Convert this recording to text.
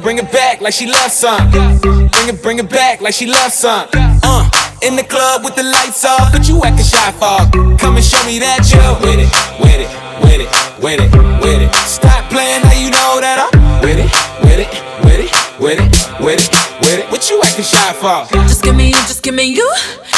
bring it back like she loves some. Bring it back like she loves some. In the club with the lights off, but you acting shy for. Come and show me that you're with it, with it, with it, with it, with it. Stop playing, now you know that I'm with it, with it, with it, with it, with it, with it. What you acting shy for? Just give me you.